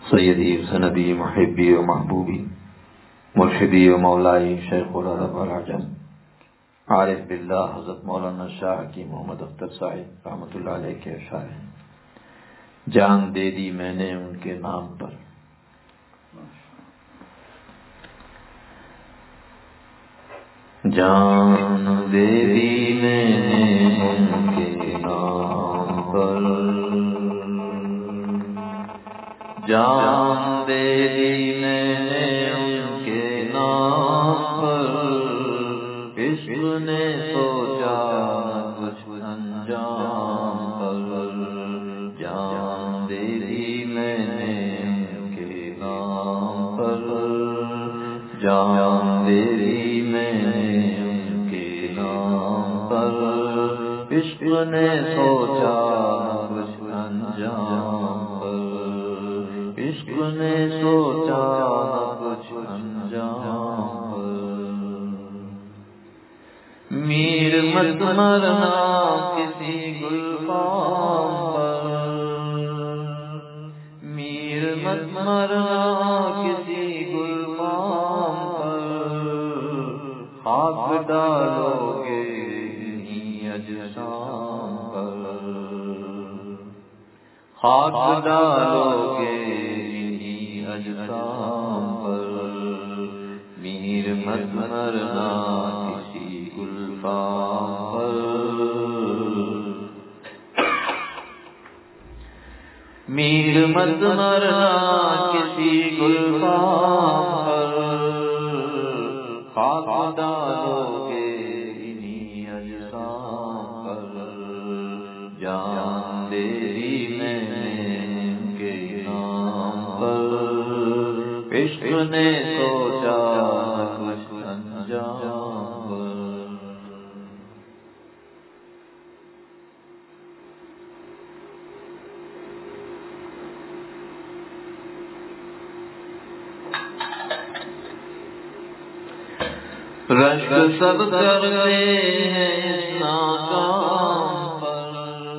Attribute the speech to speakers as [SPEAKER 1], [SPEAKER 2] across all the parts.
[SPEAKER 1] سیدی سندی محبی و محبوبی مرشدی و مولائی شیخ العرب والعجم عارف باللہ حضرت مولانا شاہ کی محمد اختر صاحب رحمۃ اللہ علیہ کے اشعار ہیں۔ جان دے دی میں نے ان کے نام پر، جان دے دی میں نے ان کے نام پر، جان دے دی میں نے ان کے نام پر، عشق نے سوچا کچھ انجام پر، جان دے دی میں نے ان کے نام پر، جان دے دی میں نے ان کے نام پر، عشق نے سوچا کچھ انجام پر، عشق نے سوچا کچھ انجام پر، میر مت مرنا کسی گلفام پر، میر مت مرنا کسی گلفام پر، خاک ڈالو گے انہی اجسام پر، خاک ڈالو گے انہی اجسام پر، میر مت مرنا کسی گلفام پر، میر مت مرنا کسی گلفام پر، خاک ڈالو گے انہی اجسام پر، جان دے دی میں نے ان کے نام پر، عشق نے سوچا کچھ انجام پر، رشک سب کرتے ہیں اس ناکام پر،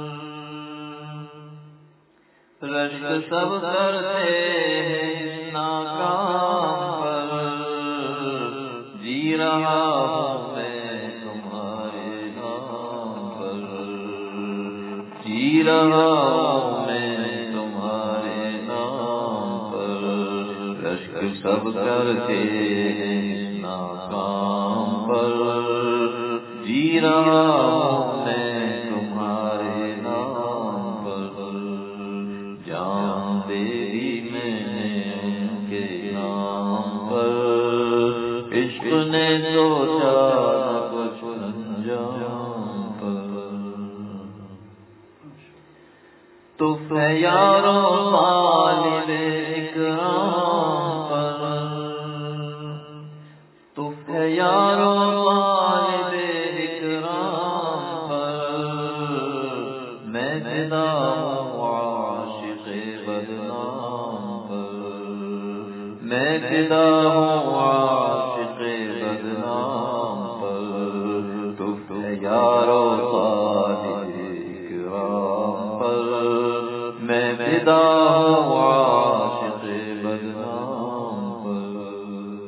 [SPEAKER 1] رشک سب کرتے ہیں اس ناکام پر، جی رہا ہوں میں تمہارے نام پر، جی رہا ہوں میں تمہارے نام پر، رشک سب کرتے ہیں اس ناکام پر، جی رہا ہوں میں تمہارے نام پر، جان دے دی میں نے ان کے نام پر، عشق نے سوچا کچھ انجام پر، تو یاروں طالب اکرام پر، تو یاروں طالب اکرام پر، میں فدا ہوں عاشق بدنام پر، میں فدا ہوں عاشق بدنام پر، تو یاروں طالب اکرام پر، میں فدا ہوں عاشق بدنام پر،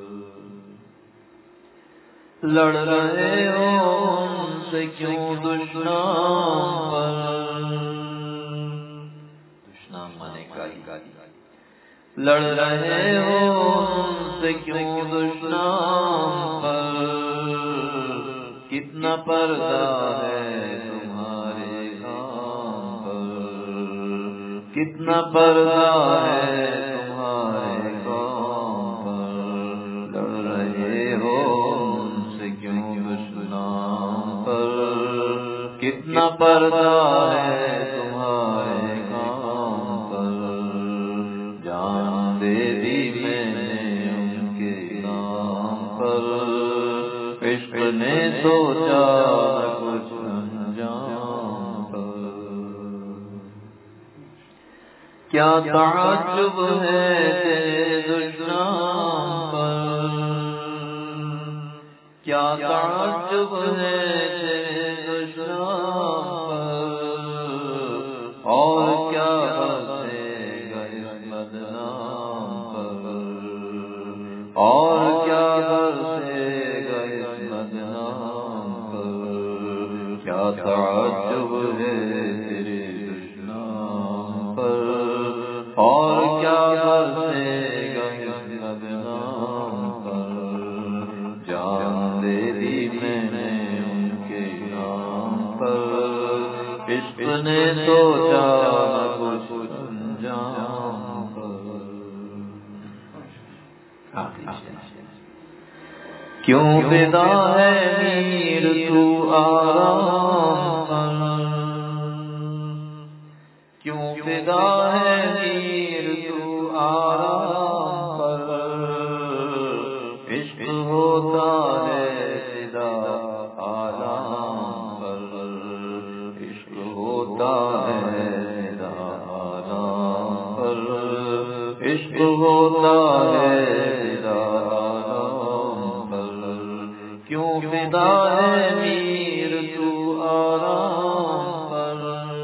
[SPEAKER 1] لڑ رہے ہو ان سے کیوں دشنام پر، دشنام مانے گالی، لڑ رہے ہو ان سے کیوں دشنام پر، کتنا پردہ ہے تمہارے کام پر، کتنا پردہ ہے تمہارے کام پر، لڑ رہے ہو ان سے کیوں دشنام پر، کتنا پردہ ہے تمہارے کام پر، جان دے دی میں نے ان کے نام پر، عشق نے سوچا کچھ انجام پر، کیا تعجب ہے تیرے دشنام پر، کیا تعجب ہے تیرے دشنام پر، اور کیا بسے گا اس بدنام پر، اور کیا برسے گا اس بدنام پر، کیا تعجب ہے تیرے دشنام پر، اور کیا برسے گا اس بدنام پر، جان دے دی میں نے ان کے نام پر، عشق نے سوچا نہ کچھ انجام پر۔ کیوں فدا ہے میر تو آرام پر، کیوں فدا ہے میر تو آرام پر، عشق ہوتا ہے فدا آرام پر، عشق ہوتا ہے فدا آرام پر، عشق ہوتا ہے فدا آرام پر، کیوں فدا ہے میر تو آرام پر،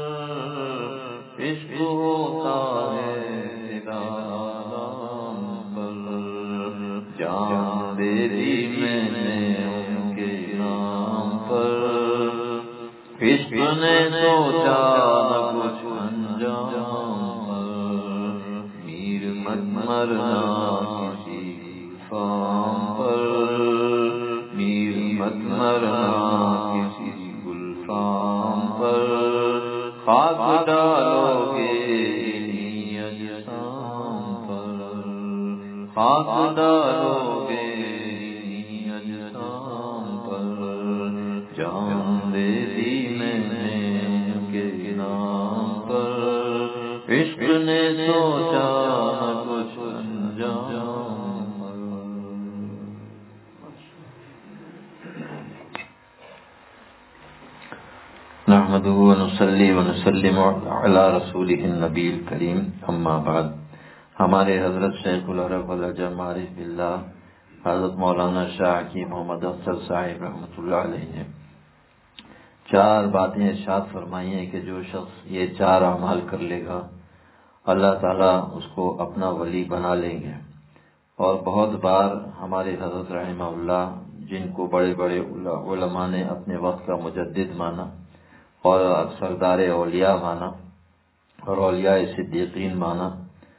[SPEAKER 1] عشق ہوتا ہے فدا آرام پر، جان دے دی میں نے ان کے نام پر، عشق نے سوچا نہ کچھ انجام پر، میر مت مرنا کسی فام پر، میر مت مرنا کسی گلفام پر، خاک ڈالو گے انہی اجسام پر، خاک ڈالو گے انہی اجسام پر، جان دے دی میں نے ان کے نام پر، عشق نے سوچا نہ کچھ انجام پر۔ نحمدہ ونصلی ونسلم علی رسولہ النبی الکریم، اما بعد۔ ہمارے حضرت شیخ العرب العجم عارف باللہ حضرت مولانا شاہ حکیم محمد افضل صاحب رحمۃ اللہ علیہ نے 4 باتیں ارشاد فرمائی ہیں کہ جو شخص یہ 4 اعمال کر لے گا اللہ تعالیٰ اس کو اپنا ولی بنا لیں گے۔ اور بہت بار ہمارے حضرت رحمہ اللہ، جن کو بڑے بڑے علماء نے اپنے وقت کا مجدد مانا اور سردار اولیاء مانا اور اولیاء صدیقین مانا،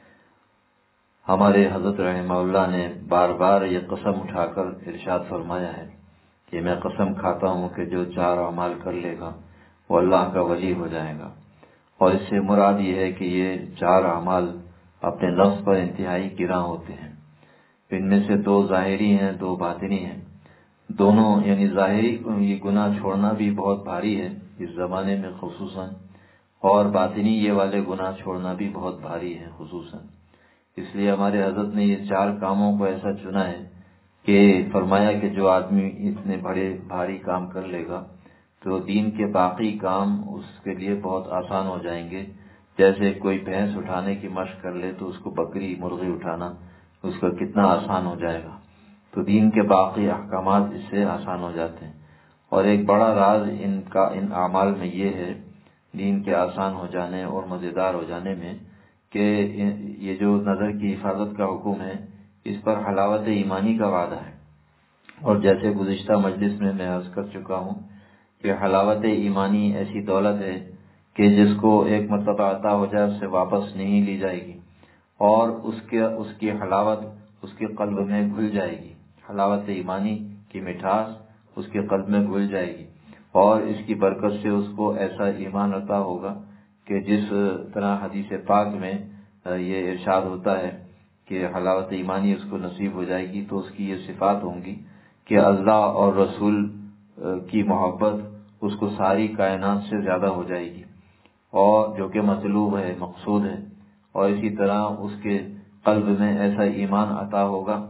[SPEAKER 1] ہمارے حضرت رحمہ اللہ نے بار بار یہ قسم اٹھا کر ارشاد فرمایا ہے کہ میں قسم کھاتا ہوں کہ جو 4 اعمال کر لے گا وہ اللہ کا ولی ہو جائے گا۔ اور اس سے مراد یہ ہے کہ یہ 4 اعمال اپنے لفظ پر انتہائی گراں ہوتے ہیں۔ ان میں سے 2 ظاہری ہیں، 2 باطنی ہیں۔ دونوں یعنی ظاہری یہ گناہ چھوڑنا بھی بہت بھاری ہے اس زمانے میں خصوصاً، اور باطنی یہ والے گناہ چھوڑنا بھی بہت بھاری ہے خصوصاً۔ اس لیے ہمارے حضرت نے یہ 4 کاموں کو ایسا چنا ہے کہ فرمایا کہ جو آدمی اتنے بڑے بھاری کام کر لے گا تو دین کے باقی کام اس کے لیے بہت آسان ہو جائیں گے۔ جیسے کوئی بھینس اٹھانے کی مشق کر لے تو اس کو بکری مرغی اٹھانا اس کا کتنا آسان ہو جائے گا، تو دین کے باقی احکامات اس سے آسان ہو جاتے ہیں۔ اور ایک بڑا راز ان اعمال میں یہ ہے، دین کے آسان ہو جانے اور مزیدار ہو جانے میں، کہ یہ جو نظر کی حفاظت کا حکم ہے اس پر حلاوت ایمانی کا وعدہ ہے۔ اور جیسے گزشتہ مجلس میں عرض کر چکا ہوں کہ حلاوت ایمانی ایسی دولت ہے کہ جس کو ایک مرتبہ عطا ہو جائے اس سے واپس نہیں لی جائے گی، اور اس کی حلاوت اس کے قلب میں گھل جائے گی۔ حلاوت ایمانی کی مٹھاس اس کے قلب میں گھل جائے گی، اور اس کی برکت سے اس کو ایسا ایمان عطا ہوگا کہ جس طرح حدیث پاک میں یہ ارشاد ہوتا ہے کہ حلاوت ایمانی اس کو نصیب ہو جائے گی، تو اس کی یہ صفات ہوں گی کہ اللہ اور رسول کی محبت اس کو ساری کائنات سے زیادہ ہو جائے گی، اور جو کہ مطلوب ہے، مقصود ہے۔ اور اسی طرح اس کے قلب میں ایسا ایمان عطا ہوگا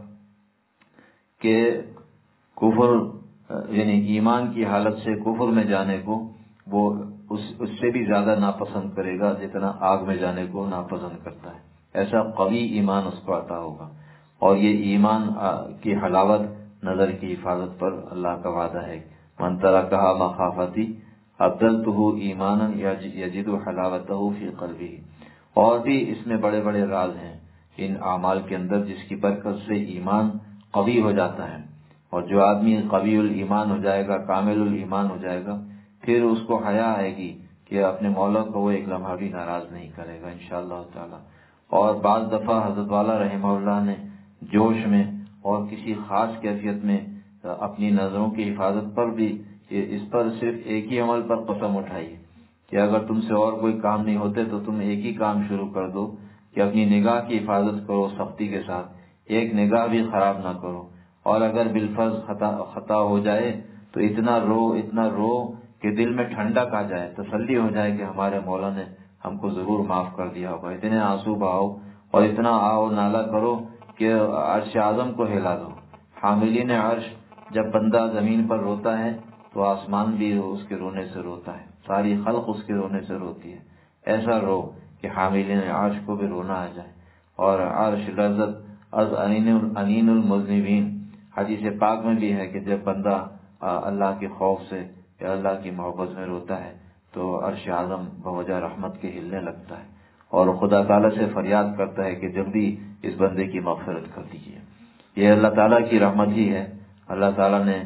[SPEAKER 1] کہ کفر یعنی ایمان کی حالت سے کفر میں جانے کو وہ اس سے بھی زیادہ ناپسند کرے گا جتنا آگ میں جانے کو ناپسند کرتا ہے۔ ایسا قوی ایمان اس کو عطا ہوگا، اور یہ ایمان کی حلاوت نظر کی حفاظت پر اللہ کا وعدہ ہے۔ من ترکھا مخافتی ابدلتہ ایمانا یجد حلاوتہ فی قلبہ۔ اور بھی اس میں بڑے بڑے راز ہیں ان اعمال کے اندر، جس کی برکت سے ایمان قوی ہو جاتا ہے. اور جو آدمی قوی الایمان ہو جائے گا، کامل الایمان ہو جائے گا، پھر اس کو حیا آئے گی کہ اپنے مولا کو وہ ایک لمحہ بھی ناراض نہیں کرے گا انشاءاللہ تعالی. اور بعض دفعہ حضرت والا رحمہ اللہ نے جوش میں اور کسی خاص کیفیت میں اپنی نظروں کی حفاظت پر بھی اس پر صرف ایک ہی عمل پر قسم اٹھائی کہ اگر تم سے اور کوئی کام نہیں ہوتے تو تم ایک ہی کام شروع کر دو کہ اپنی نگاہ کی حفاظت کرو سختی کے ساتھ، ایک نگاہ بھی خراب نہ کرو، اور اگر بالفرض خطا ہو جائے تو اتنا رو کہ دل میں ٹھنڈک آ جائے، تسلی ہو جائے کہ ہمارے مولا نے ہم کو ضرور معاف کر دیا ہوگا. اتنے آنسو بہاؤ اور اتنا آؤ نالا کرو کہ عرش اعظم کو ہلا دو. حاملین عرش، جب بندہ زمین پر روتا ہے تو آسمان بھی اس کے رونے سے روتا ہے، ساری خلق اس کے رونے سے روتی ہے. ایسا رو کہ حاملین عرش کو بھی رونا آ جائے. اور عرش لرزت از انین المذنبین، حدیث پاک میں بھی ہے کہ جب بندہ اللہ کے خوف سے یا اللہ کی محبت میں روتا ہے تو عرش اعظم بوجہ رحمت کے ہلنے لگتا ہے اور خدا تعالیٰ سے فریاد کرتا ہے کہ جلدی اس بندے کی مغفرت کر دیجیے. یہ اللہ تعالیٰ کی رحمت ہی ہے. اللہ تعالیٰ نے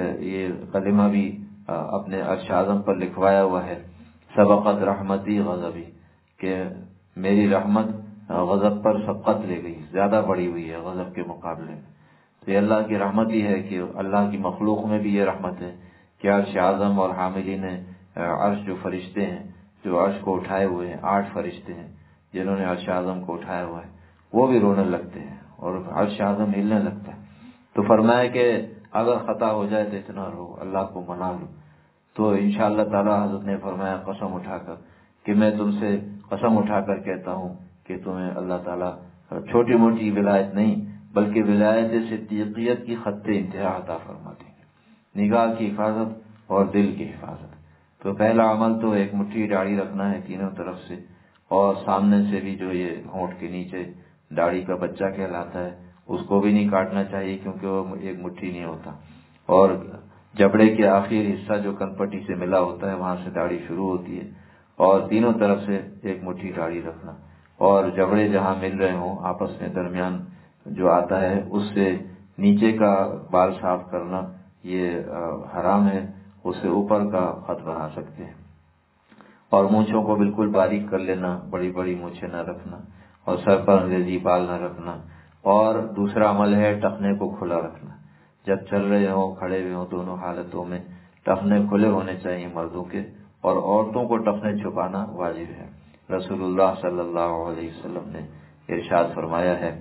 [SPEAKER 1] یہ کلمہ بھی اپنے عرش اعظم پر لکھوایا ہوا ہے، سبقت رحمتی غضبی، کہ میری رحمت غضب پر سبقت لے گئی، زیادہ بڑی ہوئی ہے غضب کے مقابلے میں. تو یہ اللہ کی رحمت ہی ہے کہ اللہ کی مخلوق میں بھی یہ رحمت ہے کہ عرش اعظم اور حاملین عرش جو فرشتے ہیں جو عرش کو اٹھائے ہوئے ہیں، 8 فرشتے ہیں جنہوں نے عرش اعظم کو اٹھایا ہوا ہے، وہ بھی رونے لگتے ہیں اور عرش اعظم ہلنے لگتا ہے. تو فرمایا کہ اگر خطا ہو جائے تو اتنا رو، اللہ کو منا لو. تو انشاءاللہ تعالی حضرت نے فرمایا قسم اٹھا کر کہ میں تم سے قسم اٹھا کر کہتا ہوں کہ تمہیں اللہ تعالیٰ چھوٹی موٹی ولایت نہیں بلکہ ولایت صدیقیت کی خط انتہا عطا فرما دیں گے، نگاہ کی حفاظت اور دل کی حفاظت. تو پہلا عمل تو ایک مٹھی داڑھی رکھنا ہے تینوں طرف سے، اور سامنے سے بھی جو یہ ہونٹ کے نیچے داڑھی کا بچہ کہلاتا ہے اس کو بھی نہیں کاٹنا چاہیے کیونکہ وہ ایک مٹھی نہیں ہوتا. اور جبڑے کے آخری حصہ جو کنپٹی سے ملا ہوتا ہے وہاں سے داڑھی شروع ہوتی ہے، اور تینوں طرف سے ایک مٹھی داڑھی رکھنا، اور جبڑے جہاں مل رہے ہوں آپس میں درمیان جو آتا ہے اس سے نیچے کا بال صاف کرنا یہ حرام ہے، اس سے اوپر کا خط بنا سکتے ہیں. اور مونچھوں کو بالکل باریک کر لینا، بڑی بڑی مونچھیں نہ رکھنا، اور سر پر انگریزی بال نہ رکھنا. اور دوسرا عمل ہے ٹخنے کو کھلا رکھنا، جب چل رہے ہوں کھڑے ہوئے ہوں دونوں حالتوں میں ٹخنے کھلے ہونے چاہیے مردوں کے، اور عورتوں کو ٹخنے چھپانا واجب ہے. رسول اللہ صلی اللہ علیہ وسلم نے ارشاد فرمایا ہے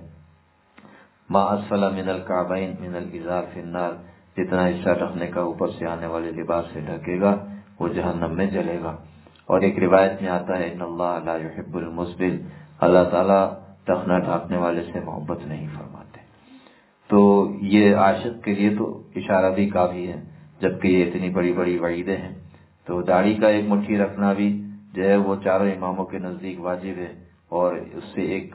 [SPEAKER 1] ما اسفل من الکعبین من الازار فی النار، جتنا حصہ ٹخنے کا اوپر سے آنے والے لباس سے ڈھکے گا وہ جہنم میں جلے گا. اور ایک روایت میں آتا ہے ان اللہ لا یحب المسبل، اللہ تعالیٰ ٹخنا ڈھانپنے والے سے محبت نہیں فرماتے. تو یہ عاشق کے لیے تو اشارہ بھی کافی ہے جبکہ یہ اتنی بڑی بڑی وعیدیں ہیں. تو داڑھی کا ایک مٹھی رکھنا بھی جو ہے وہ چاروں اماموں کے نزدیک واجب ہے، اور اس سے ایک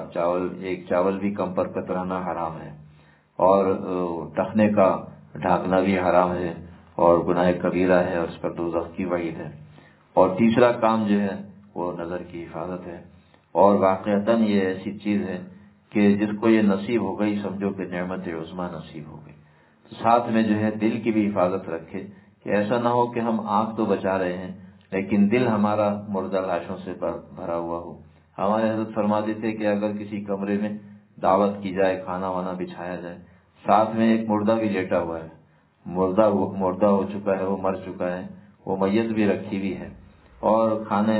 [SPEAKER 1] چاول بھی کم پر کترانا حرام ہے، اور ٹخنے کا ڈھانکنا بھی حرام ہے اور گناہ کبیرہ ہے اور اس پر دوزخ کی وعید ہے. اور تیسرا کام جو ہے وہ نظر کی حفاظت ہے، اور واقعتاً یہ ایسی چیز ہے کہ جس کو یہ نصیب ہو گئی سمجھو کہ نعمت عظمیٰ نصیب ہو گئی. تو ساتھ میں جو ہے دل کی بھی حفاظت رکھے کہ ایسا نہ ہو کہ ہم آنکھ تو بچا رہے ہیں لیکن دل ہمارا مردہ لاشوں سے بھرا ہوا ہو. ہمارے حضرت فرماتے تھے کہ اگر کسی کمرے میں دعوت کی جائے، کھانا وانا بچھایا جائے، ساتھ میں ایک مردہ بھی لیٹا ہوا ہے، مردہ ہو چکا ہے، وہ مر چکا ہے، وہ میت بھی رکھی ہوئی ہے، اور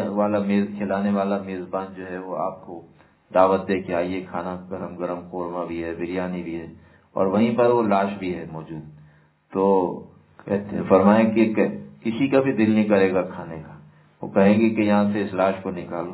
[SPEAKER 1] کھلانے والا میزبان جو ہے وہ آپ کو دعوت دے کے آئیے، کھانا گرم گرم قورمہ بھی ہے، بریانی بھی ہے، اور وہیں پر وہ لاش بھی ہے موجود. تو فرمائیں کہ کسی کا بھی دل نہیں کرے گا کھانے کا، وہ کہیں گے کہ یہاں سے اس لاش کو نکالو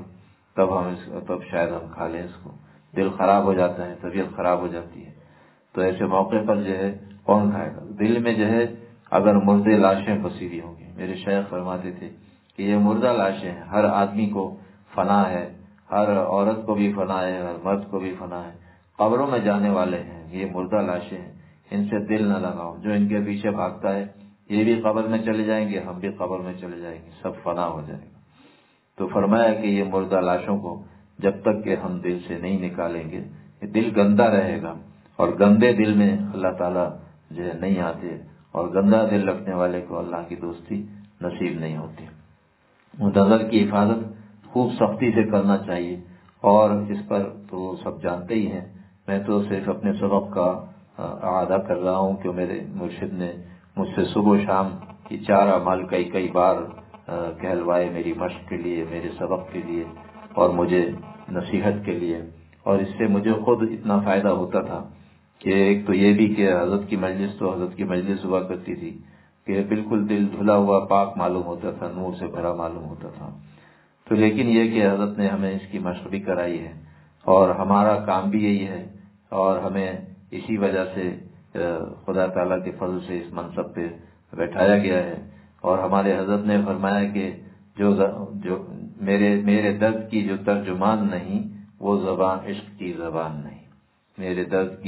[SPEAKER 1] تب شاید ہم کھا لیں اس کو. دل خراب ہو جاتا ہے، طبیعت خراب ہو جاتی ہے. تو ایسے موقع پر جو ہے کون کھائے گا؟ دل میں جو ہے اگر مردے لاشیں بسی ہوئی ہوں گی، میرے شیخ فرماتے تھے کہ یہ مردہ لاشیں ہیں، ہر آدمی کو فنا ہے، ہر عورت کو بھی فنا ہے، ہر مرد کو بھی فنا ہے، قبروں میں جانے والے ہیں، یہ مردہ لاشیں ہیں، ان سے دل نہ لگاؤ. جو ان کے پیچھے بھاگتا ہے یہ بھی قبر میں چلے جائیں گے، ہم بھی قبر میں چلے جائیں گے، سب فنا ہو جائے گا. تو فرمایا کہ یہ مردہ لاشوں کو جب تک کہ ہم دل سے نہیں نکالیں گے دل گندا رہے گا، اور گندے دل میں اللہ تعالیٰ جو ہے نہیں آتے، اور گندا دل رکھنے والے کو اللہ کی دوستی نصیب نہیں ہوتی۔ نظر کی حفاظت خوب سختی سے کرنا چاہیے، اور اس پر تو سب جانتے ہی ہیں۔ میں تو صرف اپنے سبق کا اعادہ کر رہا ہوں کہ میرے مرشد نے مجھ سے صبح و شام یہ 4 اعمال کئی بار کہلوائے، میری مشق کے لیے، میرے سبق کے لیے، اور مجھے نصیحت کے لیے۔ اور اس سے مجھے خود اتنا فائدہ ہوتا تھا کہ ایک تو یہ بھی کہ حضرت کی مجلس ہوا کرتی تھی کہ بالکل دل دھلا ہوا پاک معلوم ہوتا تھا، نور سے بھرا معلوم ہوتا تھا۔ تو لیکن یہ کہ حضرت نے ہمیں اس کی مشق بھی کرائی ہے، اور ہمارا کام بھی یہی ہے، اور ہمیں اسی وجہ سے خدا تعالیٰ کے فضل سے اس منصب پہ بیٹھایا گیا ہے۔ اور ہمارے حضرت نے فرمایا کہ جو میرے درد کی جو ترجمان نہیں، وہ زبان عشق کی زبان نہیں۔ میرے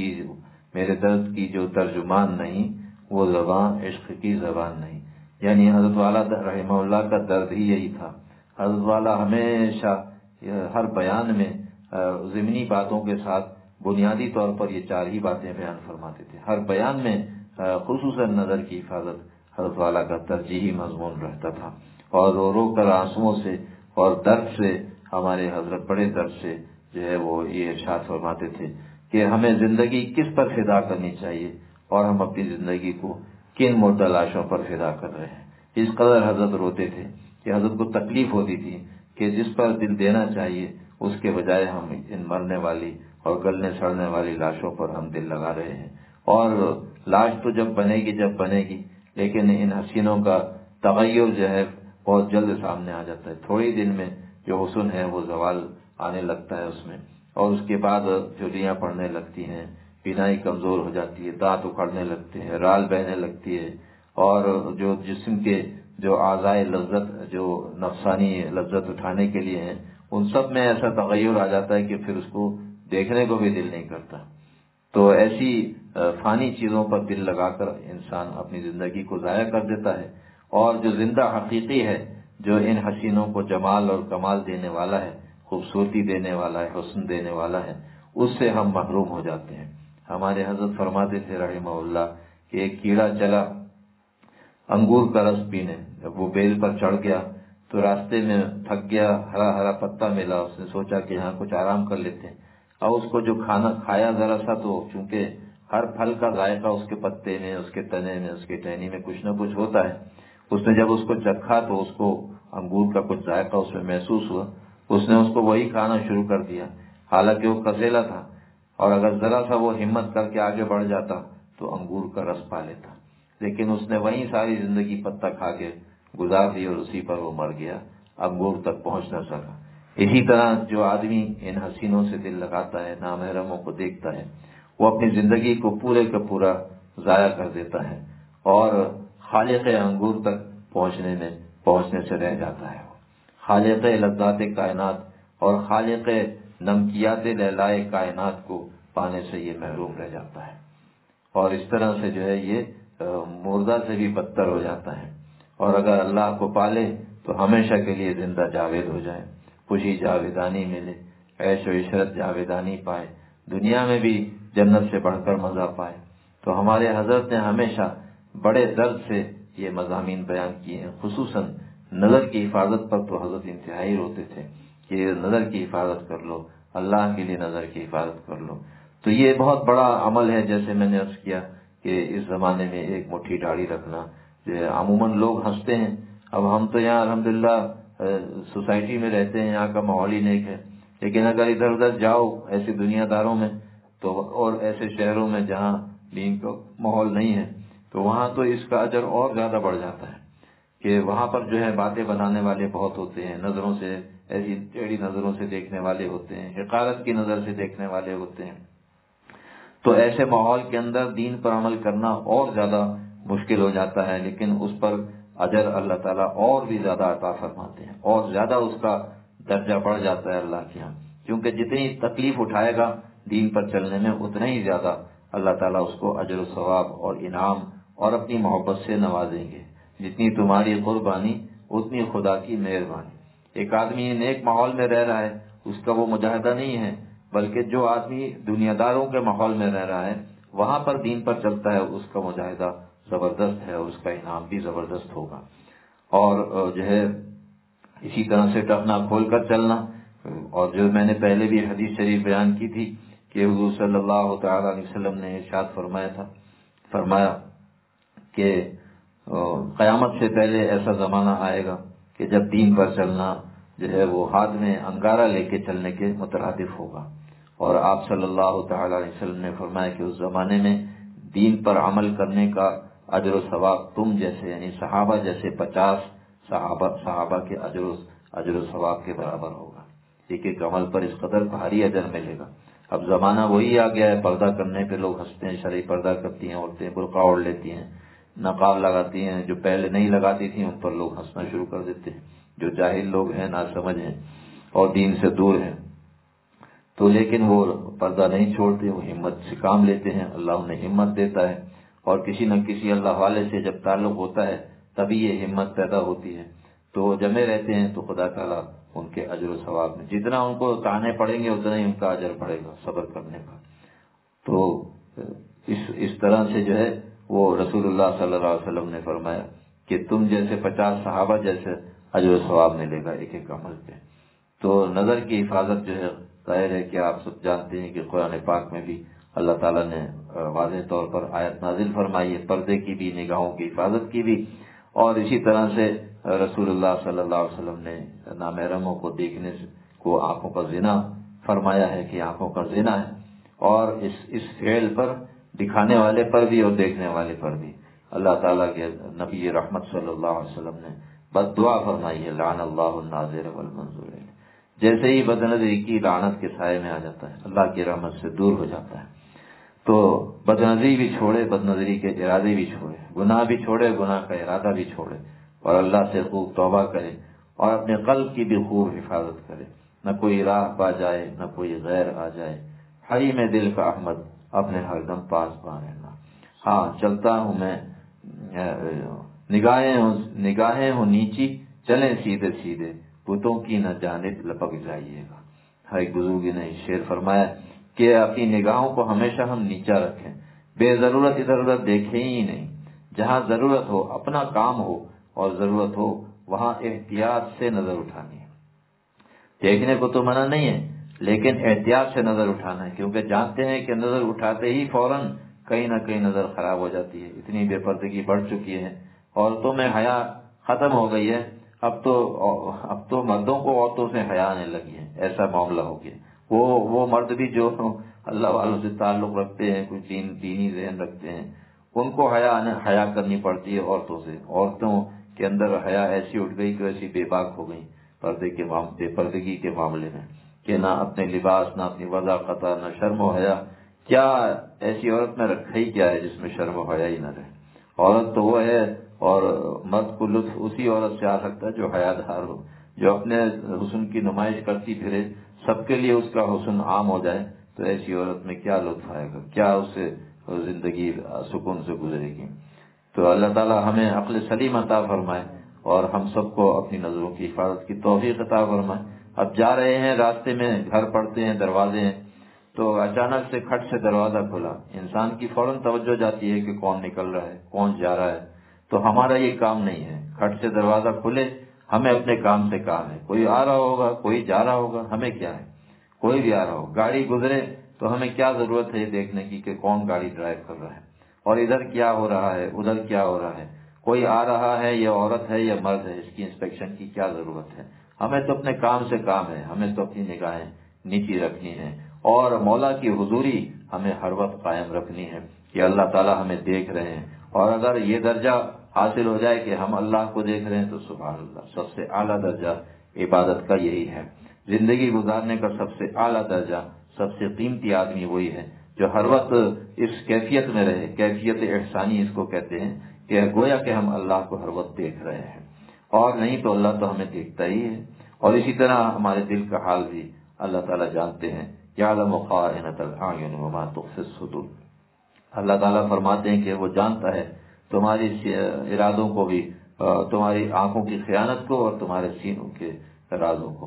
[SPEAKER 1] درد کی جو ترجمان نہیں، وہ زبان عشق کی زبان نہیں۔ یعنی حضرت والا رحمہ اللہ کا درد ہی یہی تھا۔ حضرت والا ہمیشہ ہر بیان میں ضمنی باتوں کے ساتھ بنیادی طور پر یہ 4 ہی باتیں بیان فرماتے تھے۔ ہر بیان میں خصوصاً نظر کی حفاظت حضرت والا کا ترجیحی مضمون رہتا تھا، اور رو رو کر آنسوؤں سے اور درد سے، ہمارے حضرت بڑے درد سے جو ہے وہ یہ ارشاد فرماتے تھے کہ ہمیں زندگی کس پر فدا کرنی چاہیے، اور ہم اپنی زندگی کو کن مردہ لاشوں پر فدا کر رہے ہیں۔ اس قدر حضرت روتے تھے کہ حضرت کو تکلیف ہوتی تھی کہ جس پر دل دینا چاہیے اس کے بجائے ہم ان مرنے والی اور گلنے سڑنے والی لاشوں پر ہم دل لگا رہے ہیں۔ اور لاش تو جب بنے گی، لیکن ان حسینوں کا تغیر جو ہے بہت جلد سامنے آ جاتا ہے۔ تھوڑی دن میں جو حسن ہے وہ زوال آنے لگتا ہے اس میں، اور اس کے بعد جھریاں پڑنے لگتی ہیں، بینائی کمزور ہو جاتی ہے، دانت اکھڑنے لگتے ہیں، رال بہنے لگتی ہے، اور جو جسم کے جو اعضائے لذت، جو نفسانی لذت اٹھانے کے لیے ہیں، ان سب میں ایسا تغیر آ جاتا ہے کہ پھر اس کو دیکھنے کو بھی دل نہیں کرتا۔ تو ایسی فانی چیزوں پر دل لگا کر انسان اپنی زندگی کو ضائع کر دیتا ہے، اور جو زندہ حقیقی ہے، جو ان حسینوں کو جمال اور کمال دینے والا ہے، خوبصورتی دینے والا ہے، حسن دینے والا ہے، اس سے ہم محروم ہو جاتے ہیں۔ ہمارے حضرت فرماتے تھے رحمہ اللہ کہ ایک کیڑا چلا انگور کا رس پینے، جب وہ بیل پر چڑھ گیا تو راستے میں تھک گیا، ہرا ہرا پتا ملا، اس نے سوچا کہ یہاں کچھ آرام کر لیتے ہیں۔ اور اس کو جو کھانا کھایا ذرا سا، تو چونکہ ہر پھل کا ذائقہ اس کے پتے میں، اس کے تنے میں، اس کے ٹہنی میں کچھ نہ کچھ ہوتا ہے۔ اس نے جب اس کو چکھا تو اس کو انگور کا کچھ ذائقہ اس میں محسوس ہوا، اس نے اس کو وہی کھانا شروع کر دیا، حالانکہ وہ قزیلا تھا، اور اگر ذرا سا وہ ہمت کر کے آگے بڑھ جاتا تو انگور کا رس پا لیتا، لیکن اس نے وہیں ساری زندگی پتا کھا کے گزار دی، اور اسی پر وہ مر گیا، انگور تک پہنچ نہ سکا۔ اسی طرح جو آدمی ان حسینوں سے دل لگاتا ہے، نامحرموں کو دیکھتا ہے، وہ اپنی زندگی کو پورے کا پورا ضائع کر دیتا ہے، اور خالق انگور تک پہنچنے سے رہ جاتا ہے۔ خالق لذات کائنات اور خالق نمکیات لیلائے کائنات کو پانے سے یہ محروم رہ جاتا ہے، اور اس طرح سے جو ہے یہ مردہ سے بھی بدتر ہو جاتا ہے۔ اور اگر اللہ کو پالے تو ہمیشہ کے لیے زندہ جاوید ہو جائے، خوشی جاویدانی ملے، عیش و عشرت جاویدانی پائے، دنیا میں بھی جنت سے بڑھ کر مزہ پائے۔ تو ہمارے حضرت نے ہمیشہ بڑے درد سے یہ مضامین بیان کیے ہیں، خصوصاً نظر کی حفاظت پر تو حضرت انتہائی روتے تھے کہ نظر کی حفاظت کر لو، اللہ کے لیے نظر کی حفاظت کر لو۔ تو یہ بہت بڑا عمل ہے، جیسے میں نے عرض کیا کہ اس زمانے میں ایک مٹھی داڑھی رکھنا جو ہے عموماً لوگ ہنستے ہیں۔ اب ہم تو یہاں الحمدللہ سوسائٹی میں رہتے ہیں، یہاں کا ماحول ہی نیک ہے، لیکن اگر ادھر ادھر جاؤ ایسے دنیا داروں میں تو، اور ایسے شہروں میں جہاں دین کا ماحول نہیں ہے، تو وہاں تو اس کا اجر اور زیادہ بڑھ جاتا ہے کہ وہاں پر جو ہے باتیں بنانے والے بہت ہوتے ہیں، نظروں سے ایسی ٹیڑھی نظروں سے دیکھنے والے ہوتے ہیں، حقارت کی نظر سے دیکھنے والے ہوتے ہیں۔ تو ایسے ماحول کے اندر دین پر عمل کرنا اور زیادہ مشکل ہو جاتا ہے، لیکن اس پر اجر اللہ تعالیٰ اور بھی زیادہ عطا فرماتے ہیں، اور زیادہ اس کا درجہ بڑھ جاتا ہے اللہ کے ہاں، کیونکہ جتنی تکلیف اٹھائے گا دین پر چلنے میں اتنا ہی زیادہ اللہ تعالیٰ اس کو اجر و ثواب اور انعام اور اپنی محبت سے نوازیں گے۔ جتنی تمہاری قربانی اتنی خدا کی مہربانی۔ ایک آدمی نیک ماحول میں رہ رہا ہے، اس کا وہ مجاہدہ نہیں ہے، بلکہ جو آدمی دنیا داروں کے ماحول میں رہ رہا ہے وہاں پر دین پر چلتا ہے، اس کا مجاہدہ زبردست ہے اور اس کا انعام بھی زبردست ہوگا۔ اور جو ہے اسی طرح سے ٹخنا کھول کر چلنا، اور جو میں نے پہلے بھی حدیث شریف بیان کی تھی کہ حضور صلی اللہ تعالی علیہ وسلم نے ارشاد فرمایا کہ قیامت سے پہلے ایسا زمانہ آئے گا کہ جب دین پر چلنا جو ہے وہ ہاتھ میں انگارہ لے کے چلنے کے مترادف ہوگا۔ اور آپ صلی اللہ تعالی علیہ وسلم نے فرمایا کہ اس زمانے میں دین پر عمل کرنے کا اجر و ثواب تم جیسے یعنی صحابہ جیسے 50 صحابہ کے اجر و ثواب کے برابر ہوگا۔ ایک ایک عمل پر اس قدر بھاری اجر ملے گا۔ اب زمانہ وہی آ گیا ہے، پردہ کرنے پہ لوگ ہنستے ہیں، شرعی پردہ کرتی ہیں عورتیں، برقع اوڑھ لیتی ہیں، نقاب لگاتی ہیں، جو پہلے نہیں لگاتی تھیں ان پر لوگ ہنسنا شروع کر دیتے ہیں، جو جاہل لوگ ہیں، ناسمجھ ہیں اور دین سے دور ہیں۔ تو لیکن وہ پردہ نہیں چھوڑتے، وہ ہمت سے کام لیتے ہیں، اللہ انہیں ہمت دیتا ہے، اور کسی نہ کسی اللہ والے سے جب تعلق ہوتا ہے تبھی یہ ہمت پیدا ہوتی ہے، تو وہ جمے رہتے ہیں، تو خدا تعالیٰ ان کے اجر و ثواب میں جتنا ان کو تانے پڑیں گے اتنا ہی ان کا اجر پڑے گا صبر کرنے کا۔ تو اس طرح سے جو ہے وہ رسول اللہ صلی اللہ علیہ وسلم نے فرمایا کہ تم جیسے 50 صحابہ جیسے اجر و ثواب ملے گا ایک ایک عمل پہ۔ تو نظر کی حفاظت جو ہے ظاہر ہے کہ آپ سب جانتے ہیں کہ قرآن پاک میں بھی اللہ تعالیٰ نے واضح طور پر آیت نازل فرمائی ہے پردے کی بھی، نگاہوں کی حفاظت کی بھی، اور اسی طرح سے رسول اللہ صلی اللہ علیہ وسلم نے نامحرموں کو دیکھنے کو آنکھوں کا زنا فرمایا ہے کہ آنکھوں کا زنا ہے، اور اس فعل پر دکھانے والے پر بھی اور دیکھنے والے پر بھی اللہ تعالیٰ کے نبی رحمت صلی اللہ علیہ وسلم نے بد دعا فرمائی ہے، لعن اللہ الناظر والمنظور، جیسے ہی بد نظری کی لعنت کے سائے میں آ جاتا ہے، اللہ کی رحمت سے دور ہو جاتا ہے۔ تو بد نظری بھی چھوڑے، بد نظری کے ارادے بھی چھوڑے، گناہ بھی چھوڑے، گناہ کا ارادہ بھی چھوڑے، اور اللہ سے خوب توبہ کرے اور اپنے قلب کی بھی خوب حفاظت کرے، نہ کوئی راہ پا جائے، نہ کوئی غیر آ جائے، حریم دل کا احمد اپنے ہر دم پاس پا رہنا۔ ہاں چلتا ہوں میں، نگاہیں ہوں نیچی، چلیں سیدھے سیدھے، بتوں کی نہ جانب لپک جائیے گا۔ ہر ایک بزرگ نے شعر فرمایا کہ اپنی نگاہوں کو ہمیشہ ہم نیچا رکھیں، بے ضرورت ادھر ادھر دیکھیں ہی نہیں، جہاں ضرورت ہو اپنا کام ہو اور ضرورت ہو وہاں احتیاط سے نظر اٹھانی ہے۔ دیکھنے کو تو منع نہیں ہے لیکن احتیاط سے نظر اٹھانا ہے، کیونکہ جانتے ہیں کہ نظر اٹھاتے ہی فوراً کہیں نہ کہیں نظر خراب ہو جاتی ہے۔ اتنی بے پردگی بڑھ چکی ہے، عورتوں میں حیا ختم ہو گئی ہے، اب تو مردوں کو عورتوں سے حیا آنے لگی ہے، ایسا معاملہ ہو گیا۔ وہ مرد بھی جو اللہ والوں سے تعلق رکھتے ہیں، کچھ دینی ذہن رکھتے ہیں، ان کو حیا کرنی پڑتی ہے عورتوں سے۔ عورتوں کے اندر حیا ایسی اٹھ گئی کہ ایسی بے باک ہو گئی بے پردگی کے معاملے میں، کہ نہ اپنے لباس، نہ اپنی وضاحت، نہ شرم و حیا۔ کیا ایسی عورت میں رکھا ہی کیا ہے جس میں شرم و حیا ہی نہ رہے؟ عورت تو وہ ہے، اور مرد کو لطف اسی عورت سے آ سکتا ہے جو حیا دار ہو، جو اپنے حسن کی نمائش کرتی پھرے، سب کے لیے اس کا حسن عام ہو جائے، تو ایسی عورت میں کیا لطف آئے گا، کیا اس سے زندگی سکون سے گزرے گی؟ تو اللہ تعالی ہمیں عقل سلیم عطا فرمائے اور ہم سب کو اپنی نظروں کی حفاظت کی توفیق عطا فرمائے۔ اب جا رہے ہیں راستے میں، گھر پڑتے ہیں، دروازے ہیں، تو اچانک سے کھٹ سے دروازہ کھلا، انسان کی فوراً توجہ جاتی ہے کہ کون نکل رہا ہے، کون جا رہا ہے۔ تو ہمارا یہ کام نہیں ہے، کھٹ سے دروازہ کھلے، ہمیں اپنے کام سے کام ہے۔ کوئی آ رہا ہوگا، کوئی جا رہا ہوگا، ہمیں کیا ہے؟ کوئی بھی آ رہا ہو، گاڑی گزرے تو ہمیں کیا ضرورت ہے یہ دیکھنے کی کہ کون گاڑی ڈرائیو کر رہا ہے اور ادھر کیا ہو رہا ہے، ادھر کیا ہو رہا ہے، کوئی آ رہا ہے یا عورت ہے یا مرد ہے، اس کی انسپیکشن کی کیا ضرورت ہے؟ ہمیں تو اپنے کام سے کام ہے، ہمیں تو اپنی نگاہیں نیچی رکھنی ہیں اور مولا کی حضوری ہمیں ہر وقت قائم رکھنی ہے کہ اللہ تعالی ہمیں دیکھ رہے ہیں۔ اور اگر یہ درجہ حاصل ہو جائے کہ ہم اللہ کو دیکھ رہے ہیں تو سبحان اللہ، سب سے اعلیٰ درجہ عبادت کا یہی ہے۔ زندگی گزارنے کا سب سے اعلیٰ درجہ، سب سے قیمتی آدمی وہی ہے جو ہر وقت اس کیفیت میں رہے، کیفیت احسانی اس کو کہتے ہیں، کہ گویا کہ ہم اللہ کو ہر وقت دیکھ رہے ہیں، اور نہیں تو اللہ تو ہمیں دیکھتا ہی ہے۔ اور اسی طرح ہمارے دل کا حال بھی اللہ تعالیٰ جانتے ہیں، یعلم خائنۃ الاعین وما تخفی الصدور۔ اللہ تعالیٰ فرماتے ہیں کہ وہ جانتا ہے تمہاری ارادوں کو بھی، تمہاری آنکھوں کی خیانت کو اور تمہارے سینوں کے رازوں کو۔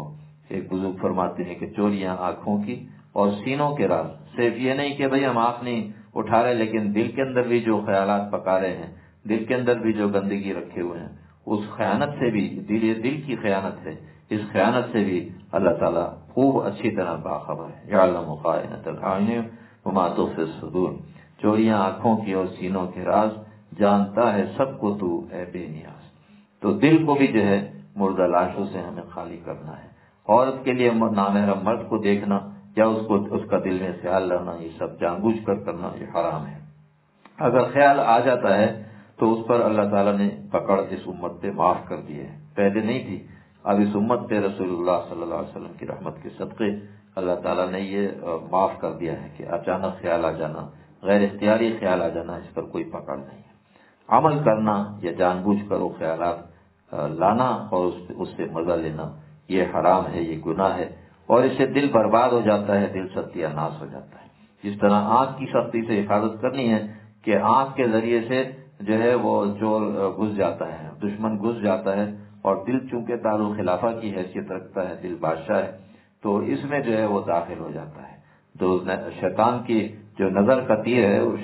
[SPEAKER 1] ایک بزرگ فرماتے ہیں کہ چوریاں آنکھوں کی اور سینوں کے راز، صرف یہ نہیں کہ بھئی ہم آنکھ نہیں اٹھا رہے، لیکن دل کے اندر بھی جو خیالات پکا رہے ہیں، دل کے اندر بھی جو گندگی رکھے ہوئے ہیں، اس خیانت سے بھی، یہ دل کی خیانت ہے، اس خیانت سے بھی اللہ تعالیٰ خوب اچھی طرح باخبر ہے۔ یعلم خائنۃ الاعین وما تخفی الصدور، چوریاں آنکھوں کی اور سینوں کے راز جانتا ہے سب کو تو اے بے نیاز۔ تو دل کو بھی جو ہے مردہ لاشوں سے ہمیں خالی کرنا ہے۔ عورت کے لیے نامحرم مرد کو دیکھنا یا اس کا دل میں خیال لانا، یہ سب جان بوجھ کر کرنا یہ حرام ہے۔ اگر خیال آ جاتا ہے تو اس پر اللہ تعالیٰ نے پکڑ اس امت پہ معاف کر دی ہے، پہلے نہیں تھی، اب اس امت پہ رسول اللہ صلی اللہ علیہ وسلم کی رحمت کے صدقے اللہ تعالیٰ نے یہ معاف کر دیا ہے کہ اچانک خیال آ جانا، غیر اختیاری خیال آ جانا، اس پر کوئی پکڑ نہیں ہے۔ عمل کرنا یا جان بوجھ کر وہ خیالات لانا اور اس سے مزہ لینا یہ حرام ہے، یہ گناہ ہے، اور اس سے دل برباد ہو جاتا ہے، دل ستیہ ناش ہو جاتا ہے۔ جس طرح آنکھ کی سختی سے حفاظت کرنی ہے کہ آنکھ کے ذریعے سے جو ہے وہ چور گھس جاتا ہے، دشمن گھس جاتا ہے، اور دل چونکہ دارالخلافہ کی حیثیت رکھتا ہے، دل بادشاہ ہے، تو اس میں جو ہے وہ داخل ہو جاتا ہے۔ تو شیطان کی جو نظر کا تیر ہے، وہ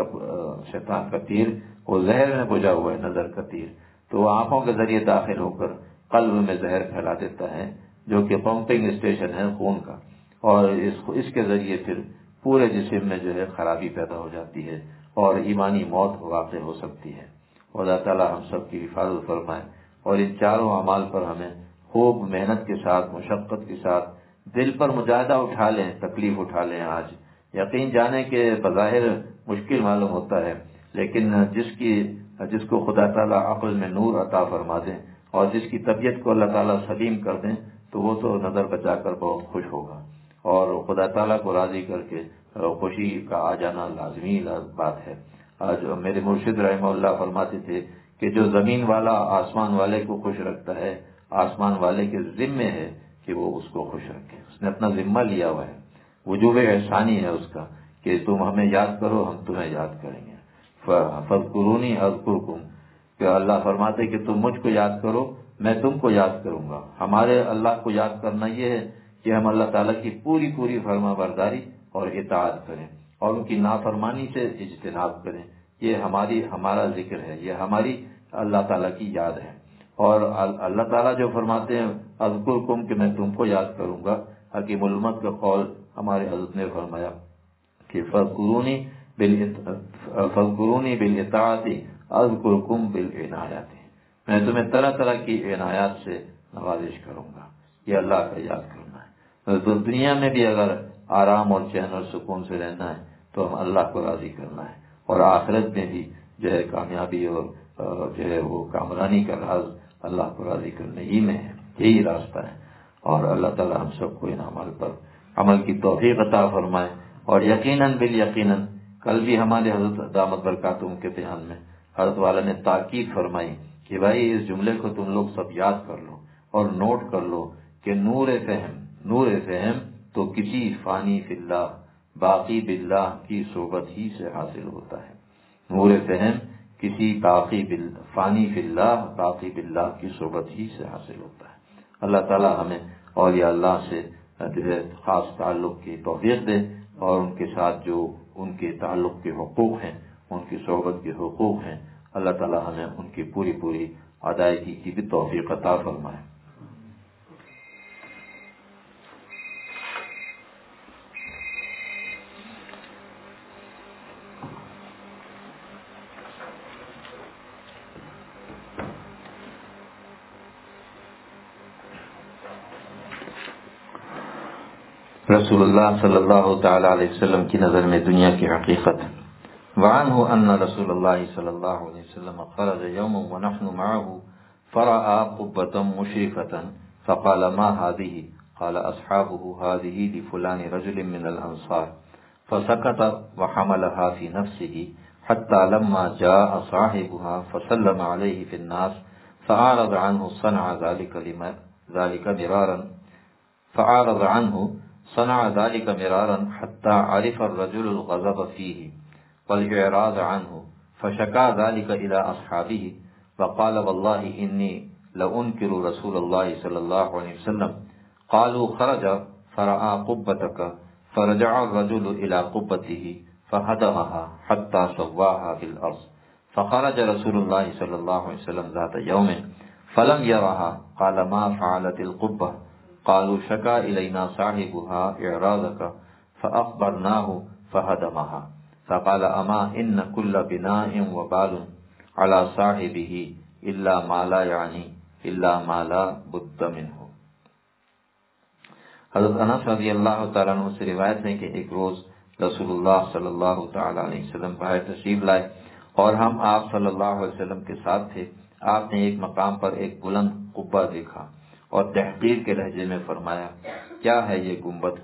[SPEAKER 1] شیطان کا تیر وہ زہر میں بجھا ہوا ہے، نظر کا تیر، تو وہ آنکھوں کے ذریعے داخل ہو کر قلب میں زہر پھیلا دیتا ہے، جو کہ پمپنگ اسٹیشن ہے خون کا، اور اس کے ذریعے پھر پورے جسم میں جو ہے خرابی پیدا ہو جاتی ہے اور ایمانی موت واقع ہو سکتی ہے۔ اللہ تعالی ہم سب کی حفاظت فرمائے، اور ان چاروں اعمال پر ہمیں خوب محنت کے ساتھ، مشقت کے ساتھ دل پر مجاہدہ اٹھا لیں، تکلیف اٹھا لیں۔ آج یقین جانے کہ بظاہر مشکل معلوم ہوتا ہے، لیکن جس کو خدا تعالیٰ عقل میں نور عطا فرما دیں اور جس کی طبیعت کو اللہ تعالیٰ سلیم کر دیں، تو وہ تو نظر بچا کر بہت خوش ہوگا، اور خدا تعالیٰ کو راضی کر کے خوشی کا آ جانا لازمی بات ہے۔ آج میرے مرشد رحمہ اللہ فرماتے تھے کہ جو زمین والا آسمان والے کو خوش رکھتا ہے، آسمان والے کے ذمے ہے کہ وہ اس کو خوش رکھے، اس نے اپنا ذمہ لیا ہوا ہے، وجوب احسانی ہے اس کا کہ تم ہمیں یاد کرو، ہم تمہیں یاد کریں گے۔ فاذکرونی اذکرکم، کہ اللہ فرماتے کہ تم مجھ کو یاد کرو، میں تم کو یاد کروں گا۔ ہمارے اللہ کو یاد کرنا یہ ہے کہ ہم اللہ تعالیٰ کی پوری فرما برداری اور اطاعت کریں، اور ان کی نافرمانی سے اجتناب کریں۔ یہ ہمارا ذکر ہے، یہ ہماری اللہ تعالیٰ کی یاد ہے۔ اور اللہ تعالیٰ جو فرماتے ہیں اذکرکم، کہ میں تم کو یاد کروں گا، حکیم الامت کا قول ہمارے حضرت نے فرمایا کہ فاذکرونی بالاطاعت اذکرکم بالعنایات، میں تمہیں طرح طرح کی عنایات سے نوازش کروں گا۔ یہ اللہ کا یاد کرنا ہے۔ تو دنیا میں بھی اگر آرام اور چین اور سکون سے رہنا ہے تو ہم اللہ کو راضی کرنا ہے، اور آخرت میں بھی جو ہے کامیابی اور جو ہے وہ کامرانی کا راز اللہ کو راضی کرنے ہی میں ہے، یہی راستہ ہے۔ اور اللہ تعالی ہم سب کو ان عمل پر عمل کی توفیق عطا فرمائے۔ اور یقیناً بالیقیناً کل بھی ہمارے حضرت دامت برکاتہم کے بیان میں حضرت والا نے تاکید فرمائی کہ بھائی اس جملے کو تم لوگ سب یاد کر لو اور نوٹ کر لو کہ نور فہم تو کسی فانی فی اللہ باقی باللہ کی صحبت ہی سے حاصل ہوتا ہے۔ نور فہم کسی فانی فی اللہ باقی باللہ کی صحبت ہی سے حاصل ہوتا ہے۔ اللہ تعالی ہمیں اولیاء اللہ سے جو ہے خاص تعلق کی توفیق دے، اور ان کے ساتھ جو ان کے تعلق کے حقوق ہیں، ان کی صحبت کے حقوق ہیں، اللہ تعالی ہمیں ان کی پوری ادائیگی کی بھی توفیق عطا فرمائے۔ رسول اللہ صلی اللہ تعالی علیہ وسلم کی نظر میں دنیا کی حقیقت۔ وعنہ ان رسول اللہ صلی اللہ علیہ وسلم خرج یوم ونحن معه فرأى قبة مشرفة فقال ما هذه؟ قال أصحابه هذه لفلان رجل من الأنصار، فسكت وحملها في نفسه حتى لما جاء صاحبها فسلم عليه في الناس فأعرض عنه صنع ذلك مرارا حتى عرف الرجل الغضب فيه والإعراض عنه، فشكى ذلك إلى قالوا خرج فرأى قبتك فرجع الرجل إلى قبته فهدمها حتى سواها بالأرض فخرج رسول الله صلى الله عليه وسلم ذات يوم فلم يرها قال ما فعلت القبة قالوا شكا إلينا صاحبها إعراضك فأخبرناه فهدمها فقال أما إن كل بناء وبال على صاحبه إلا ما لا يعني إلا ما لا بد منه۔ حضرت انس رضی اللہ تعالیٰ عنہ سے روایت ہے کہ ایک روز رسول اللہ صلی اللہ تعالیٰ علیہ وسلم باہر تشریف لائے اور ہم آپ صلی اللہ علیہ وسلم کے ساتھ تھے۔ آپ نے ایک مقام پر ایک بلند قبہ دیکھا اور تحقیر کے لہجے میں فرمایا کیا ہے یہ گنبد؟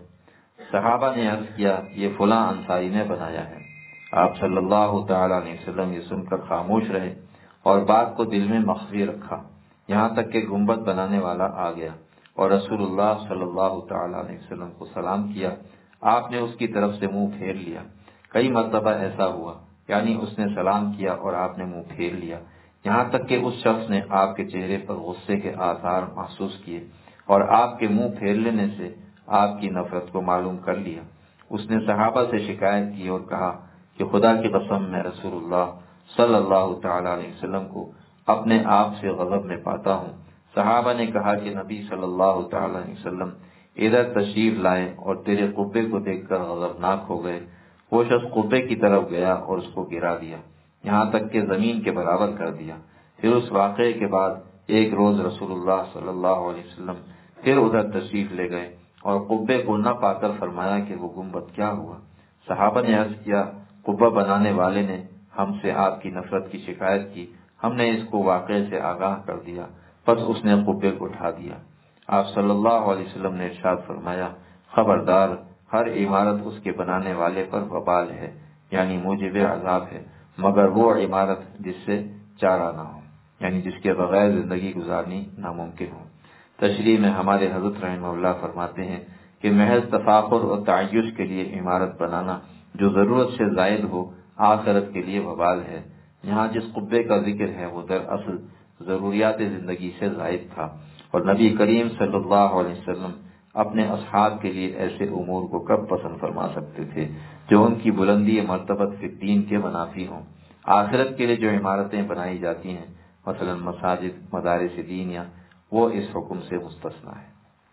[SPEAKER 1] صحابہ نے عرض کیا یہ فلاں انصاری نے بنایا ہے۔ آپ صلی اللہ تعالیٰ علیہ وسلم یہ سن کر خاموش رہے اور بات کو دل میں مخفی رکھا، یہاں تک کہ گنبد بنانے والا آ گیا اور رسول اللہ صلی اللہ تعالیٰ علیہ وسلم کو سلام کیا۔ آپ نے اس کی طرف سے منہ پھیر لیا۔ کئی مرتبہ ایسا ہوا، یعنی اس نے سلام کیا اور آپ نے منہ پھیر لیا، یہاں تک کہ اس شخص نے آپ کے چہرے پر غصے کے آثار محسوس کیے اور آپ کے منہ پھیر لینے سے آپ کی نفرت کو معلوم کر لیا۔ اس نے صحابہ سے شکایت کی اور کہا کہ خدا کی قسم میں رسول اللہ صلی اللہ تعالیٰ علیہ وسلم کو اپنے آپ سے غضب میں پاتا ہوں۔ صحابہ نے کہا کہ نبی صلی اللہ تعالیٰ علیہ وسلم ادھر تشریف لائے اور تیرے قبے کو دیکھ کر غضبناک ہو گئے۔ وہ شخص قبے کی طرف گیا اور اس کو گرا دیا، یہاں تک کہ زمین کے برابر کر دیا۔ پھر اس واقعے کے بعد ایک روز رسول اللہ صلی اللہ علیہ وسلم پھر ادھر تشریف لے گئے اور قبے کو نہ پا کر فرمایا کہ وہ گنبد کیا ہوا؟ صحابہ نے عرض کیا قبہ بنانے والے نے ہم سے آپ کی نفرت کی شکایت کی، ہم نے اس کو واقعے سے آگاہ کر دیا، پس اس نے قبے کو اٹھا دیا۔ آپ صلی اللہ علیہ وسلم نے ارشاد فرمایا خبردار، ہر عمارت اس کے بنانے والے پر وبال ہے، یعنی موجب عذاب ہے، مگر وہ عمارت جس سے چارہ نہ ہو، یعنی جس کے بغیر زندگی گزارنی ناممکن ہو۔ تشریح میں ہمارے حضرت رحمہ اللہ فرماتے ہیں کہ محض تفاخر اور تعیش کے لیے عمارت بنانا جو ضرورت سے زائد ہو آخرت کے لیے وبال ہے۔ یہاں جس قبے کا ذکر ہے وہ دراصل ضروریات زندگی سے زائد تھا، اور نبی کریم صلی اللہ علیہ وسلم اپنے اصحاب کے لیے ایسے امور کو کب پسند فرما سکتے تھے جو ان کی بلندی مرتبت فی الدین کے منافی ہوں۔ آخرت کے لیے جو عمارتیں بنائی جاتی ہیں مثلا مساجد، مدارس دینیہ، وہ اس حکم سے مستثنی ہے۔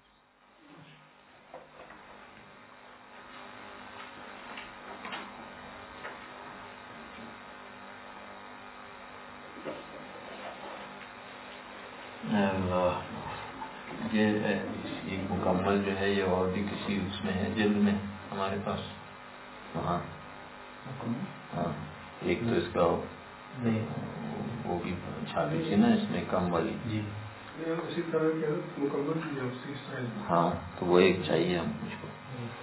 [SPEAKER 1] یہ مکمل جو ہے یہ اور بھی کسی اس میں ہے جلد میں ہمارے پاس؟ ہاں ایک تو اس کا وہ بھی چھاپی تھی نا اس میں کم والی، جی اسی طرح کے مکمل ہاں تو وہ ایک چاہیے ہم مجھ کو۔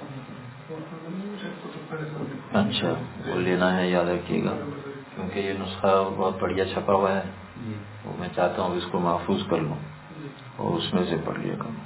[SPEAKER 1] اچھا وہ لینا ہے، یاد رکھیے گا، کیونکہ یہ نسخہ بہت بڑھیا چھپا ہوا ہے، وہ میں چاہتا ہوں اس کو محفوظ کر لوں اور اس میں سے پڑھ لیا کروں۔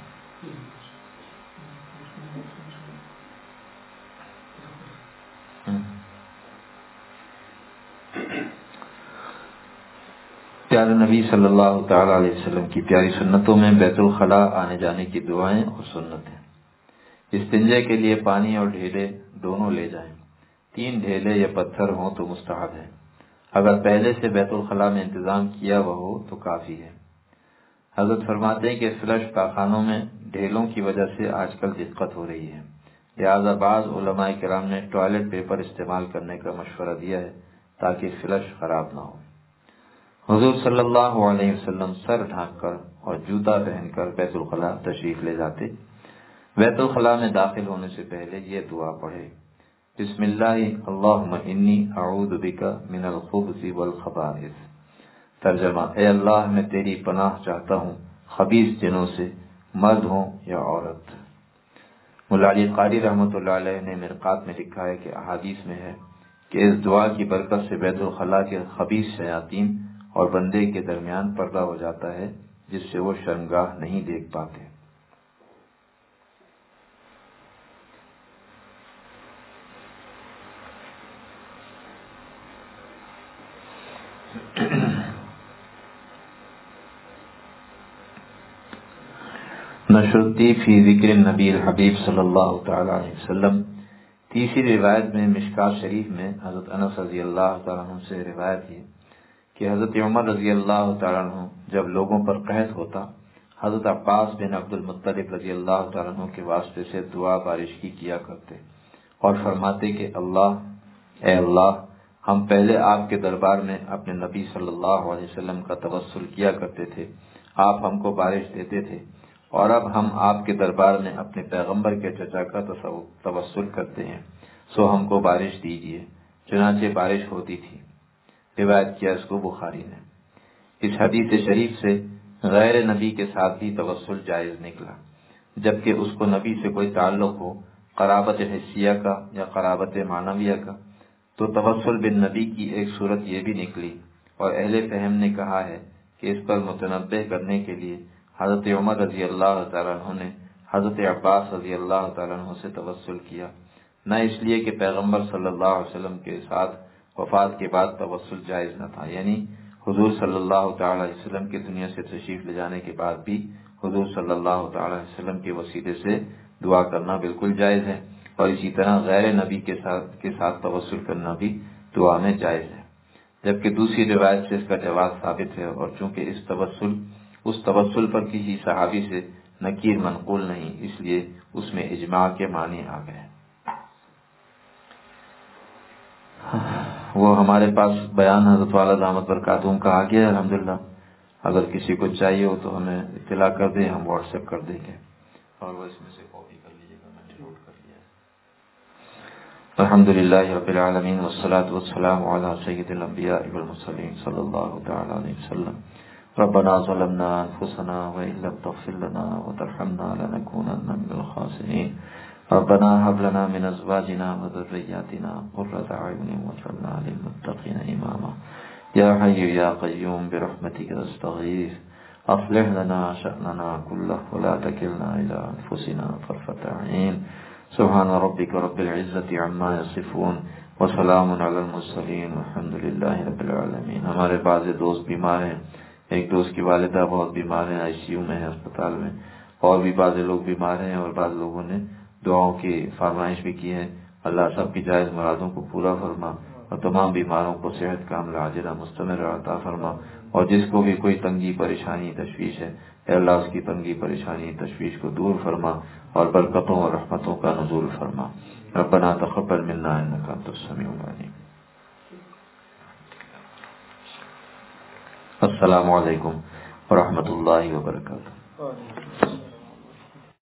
[SPEAKER 1] پیارے نبی صلی اللہ تعالی علیہ وسلم کی پیاری سنتوں میں بیت الخلاء آنے جانے کی دعائیں اور سنتیں۔ استنجے کے لیے پانی اور ڈھیلے دونوں لے جائیں، 3 ڈھیلے یا پتھر ہوں تو مستحب ہے، اگر پہلے سے بیت الخلاء میں انتظام کیا ہوا ہو تو کافی ہے۔ حضرت فرماتے ہیں کہ فلش پاخانوں میں ڈھیلوں کی وجہ سے آج کل دقت ہو رہی ہے، لہذا بعض علماء کرام نے ٹوائلٹ پیپر استعمال کرنے کا مشورہ دیا ہے تاکہ فلش خراب نہ ہو۔ حضور صلی اللہ علیہ وسلم سر ڈھانپ کر اور جوتا پہن کر بیت الخلاء تشریف لے جاتے۔ بیت الخلاء میں داخل ہونے سے پہلے یہ دعا پڑھے، بسم اللہ اللہم انی اعوذ بک من الخبث والخبائث۔ ترجمہ، اے اللہ میں تیری پناہ چاہتا ہوں خبیث جنوں سے، مرد ہوں یا عورت۔ مولا علی قاری رحمۃ اللہ علیہ نے مرقات میں لکھا ہے کہ احادیث میں ہے کہ اس دعا کی برکت سے بیت الخلاء کے خبیث شیاطین اور بندے کے درمیان پردہ ہو جاتا ہے جس سے وہ شرمگاہ نہیں دیکھ پاتے۔ نشرتی فی ذکر النبی الحبیب صلی اللہ تعالی علیہ وسلم۔ تیسری روایت میں مشکات شریف میں حضرت انس رضی اللہ تعالیٰ عنہ سے روایت ہے کہ حضرت عمر رضی اللہ تعالیٰ عنہ جب لوگوں پر قحط ہوتا، حضرت عباس بن عبد المطلب رضی اللہ تعالیٰ عنہ کے واسطے سے دعا بارش کی کیا کرتے اور فرماتے کہ اے اللہ، ہم پہلے آپ کے دربار میں اپنے نبی صلی اللہ علیہ وسلم کا توسل کیا کرتے تھے، آپ ہم کو بارش دیتے تھے، اور اب ہم آپ کے دربار میں اپنے پیغمبر کے چچا کا توسل کرتے ہیں، سو ہم کو بارش دیجیے۔ چنانچہ بارش ہوتی تھی۔ روایت کیا اس کو بخاری نے۔ اس حدیث شریف سے غیر نبی کے ساتھ بھی توسل جائز نکلا، جبکہ اس کو نبی سے کوئی تعلق ہو، قرابت حسیہ کا یا قرابت معنویہ کا، تو توسل بالنبی کی ایک صورت یہ بھی نکلی، اور اہل فہم نے کہا ہے کہ اس پر متنبہ کرنے کے لیے حضرت عمر رضی اللہ تعالیٰ عنہ نے حضرت عباس رضی اللہ تعالیٰ عنہ سے توسل کیا، نہ اس لیے کہ پیغمبر صلی اللہ علیہ وسلم کے ساتھ وفات کے بعد توسل جائز نہ تھا، یعنی حضور صلی اللہ تعالیٰ علیہ وسلم کی دنیا سے تشریف لے جانے کے بعد بھی حضور صلی اللہ تعالیٰ علیہ وسلم کے وسیلے سے دعا کرنا بالکل جائز ہے، اور اسی طرح غیر نبی کے ساتھ توسل کرنا بھی دعا میں جائز ہے۔ جبکہ دوسری روایت سے اس کا جواز ثابت ہے، اور چونکہ اس توسل پر کسی صحابی سے نکیر منقول نہیں، اس لیے اس میں اجماع کے معنی آ گئے۔ وہ ہمارے پاس بیان حضرت والا دامت برکاتہم کا آ گیا ہے الحمدللہ۔ اگر کسی کو چاہیے ہو تو ہمیں اطلاع کر دیں، ہم واٹس ایپ کر دیں گے، اور وہ اس میں سے کاپی کر لیجیے گا، میں نے نوٹ کر لیا ہے۔ الحمدللہ رب العالمین والصلاة والسلام علی سید الانبیاء والمرسلین صلی اللہ تعالی علیہ وسلم۔ ربنا ظلمنا انفسنا وان لم تغفر لنا وترحمنا لنكونن من الخاسرین۔ ربنا هب لنا من ازواجنا وذرياتنا قرة اعين واجعلنا للمتقين اماما۔ یا حی یا قیوم برحمتک نستغیث اصلح لنا شأننا كله ولا تکلنا الى انفسنا طرفة عین۔ سبحان ربک رب العزة عما یصفون وسلام علی المرسلین والحمد للہ رب العالمین۔ ہمارے بعض دوست بیمار ہیں، ایک دوست کی والدہ بہت بیمار ہیں، آئی سی یو میں ہے اسپتال میں، اور بھی بعض لوگ بیمار ہیں، اور بعض لوگوں نے دعاؤں کی فرمائش بھی کی ہے۔ اللہ سب کی جائز مرادوں کو پورا فرما، اور تمام بیماروں کو صحت کاملہ عاجلہ مستمر عطا فرما، اور جس کو بھی کوئی تنگی پریشانی تشویش ہے، اے اللہ اس کی تنگی پریشانی تشویش کو دور فرما، اور برکتوں اور رحمتوں کا نزول فرما۔ ربنا تقبل منا انک انت السمیع العلیم۔ السلام علیکم ورحمۃ اللہ وبرکاتہ۔